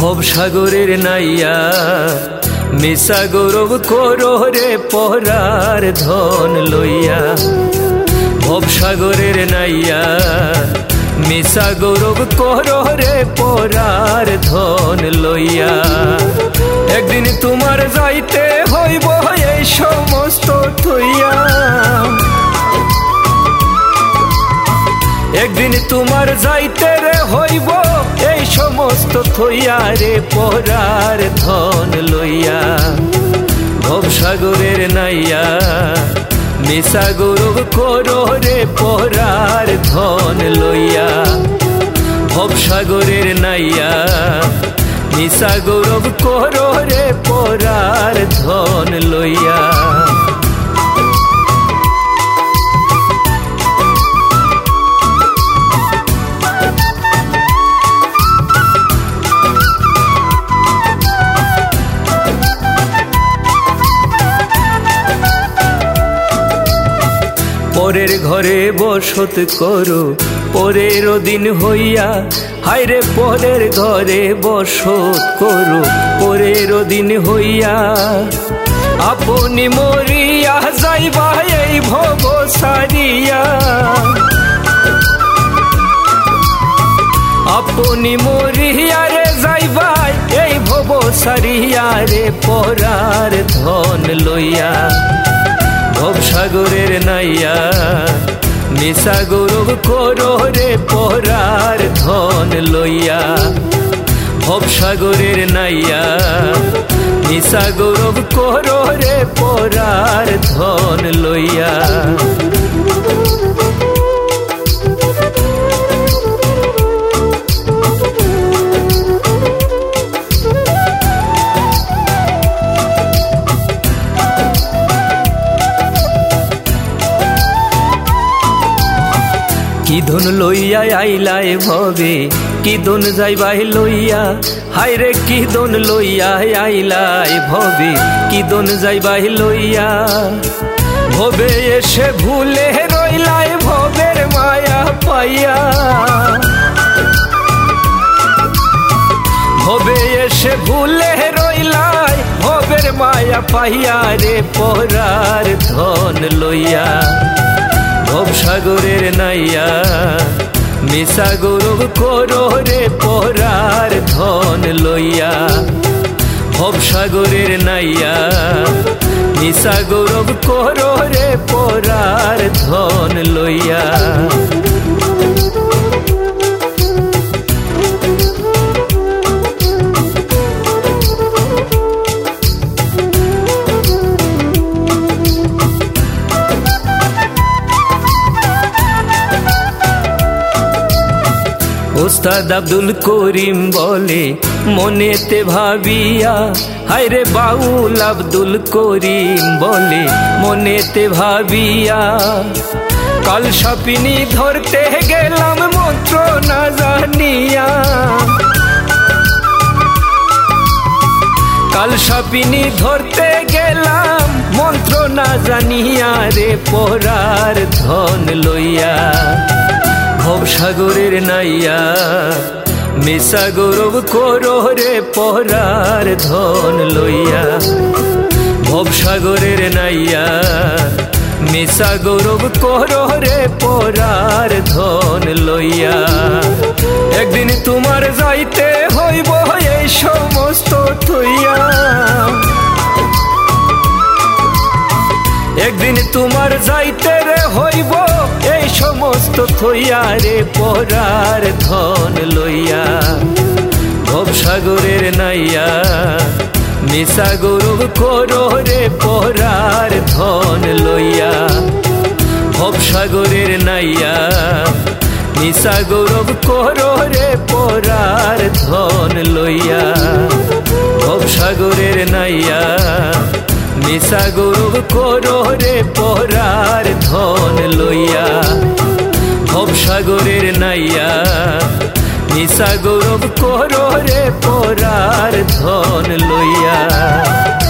ভবসাগরের নাইয়া মিশা গৌরব করো রে পরার ধন লইয়া। ভবসাগরের নাইয়া মিশা গৌরব করো রে পরার ধন লইয়া। একদিন তোমার যাইতে হইব এই সমস্ত থইয়া, একদিন তোমার যাইতে রে হইব এই সমস্ত থইয়া রে পরার ধন লইয়া। ভবসাগরের নাইয়া মিশা গৌরব করো রে পরার ধন লইয়া। ভবসাগরের নাইয়া মিশা গৌরব করো রে পরার ধন লইয়া। পরের ঘরে বসত করো পরের দিন হইয়া, হায়রে পরের ঘরে বসত করো পরের দিন হইয়া। আপনি মরিয়া যাইবা এই ভব সারিয়া, আপনি মরিয়া রে যাইবা এই ভব সারিয়া রে পরার ধন লইয়া। ভবসাগরের নাইয়া মিশা গৌরব করো রে পরার ধন লইয়া। ভবসাগরের নাইয়া মিশা গৌরব করো রে পরার ধন লইয়া। কি ধন লইয়া আইলাই ভবে কি ধন যাইবাই লইয়া, হায়রে কি ধন লইয়া আইলাই ভবে কি ধন যাইবাই লইয়া। ভবে এসে ভুলে রইলাই ভবের মায়া পাইয়া, ভবে এসে ভুলে রইলাই ভবের মায়া পাইয়া রে পরার ধন লইয়া। ভবসাগরের নাইয়া মিশা গৌরব করো রে পরার ধন লইয়া। ভবসাগরের নাইয়া মিশা গৌরব করো রে পরার ধন লইয়া। ওস্তাদ আব্দুল করিম বলে মনেতে ভাবিয়া, হায়রে বাউল আব্দুল করিম বলে মনেতে ভাবিয়া। কাল সাপিনী ধরতে গেলাম মন্ত্র না জানিয়া, কাল সাপিনী ধরতে গেলাম মন্ত্র না জানিয়া রে পরার ধন লইয়া। ভবসাগরের নাইয়া মিশা গৌরব করো রে পরার ধন লইয়া। ভবসাগরের নাইয়া মিশা গৌরব করো রে পরার ধন লইয়া। একদিন তোমার যাইতে হইব এই সমস্ত থইয়া, একদিন তোমার যাইতে রে হইব এই সমস্ত থইয়া রে পরার ধন লইয়া। ভবসাগরের নাইয়া মিশা গৌরব করো রে পরার ধন লইয়া। ভবসাগরের নাইয়া মিশা গৌরব করো রে পরার ধন লইয়া। ভবসাগরের নাইয়া মিশা গৌরব করো রে পরার ধন লইয়া। ভবসাগরের নাইয়া মিশা গৌরব করো রে পরার ধন লইয়া।